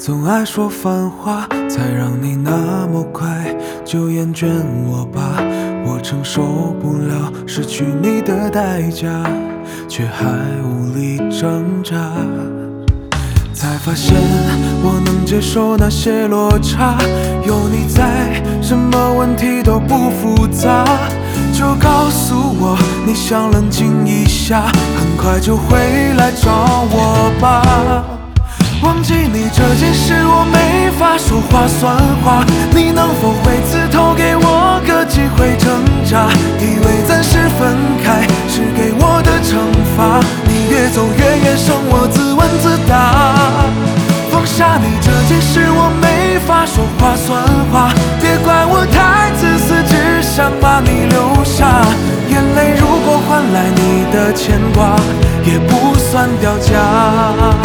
总爱说反话，才让你那么快就厌倦我吧。我承受不了失去你的代价，却还无力挣扎。才发现我能接受那些落差，有你在，什么问题都不复杂。就告诉我你想冷静一下，很快就会来找我吧。忘记你这件事我没法说话算话，你能否会自头给我个机会挣扎？以为暂时分开是给我的惩罚，你越走越远，剩我自问自答。放下你这件事我没法说话算话，别怪我太自私，只想把你留下。眼泪如果换来你的牵挂，也不算掉价。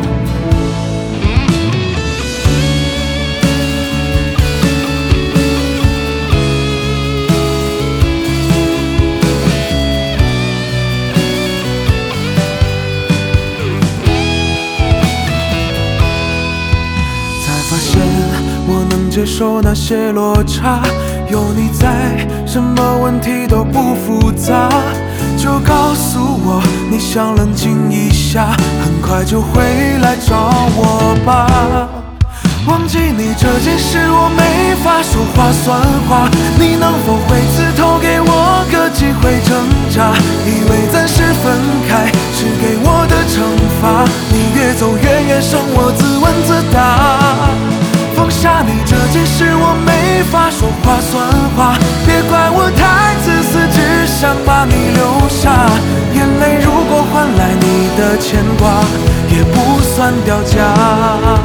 发现我能接受那些落差，有你在，什么问题都不复杂。就告诉我你想冷静一下，很快就会来找我吧。忘记你这件事我没法说话算话，你能否会自头给我个机会挣扎？以为暂时分开是给我的惩罚，你越走越远，剩我自问自答。放下你这件事我没法说话算话，别怪我太自私，只想把你留下。眼泪如果换来你的牵挂，也不算掉价。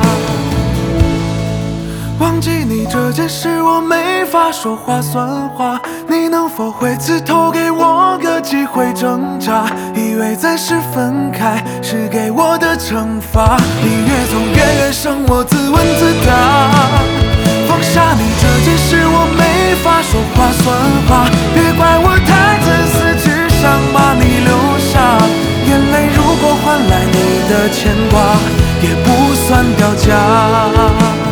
忘记你这件事我没法说话算话，你能否会自头给我个机会挣扎？以为暂时分开是给我的惩罚，你越走越远，剩我自问自答。放下你这件事我没法说话算话，别怪我太自私，只想把你留下。眼泪如果换来你的牵挂，也不算掉价。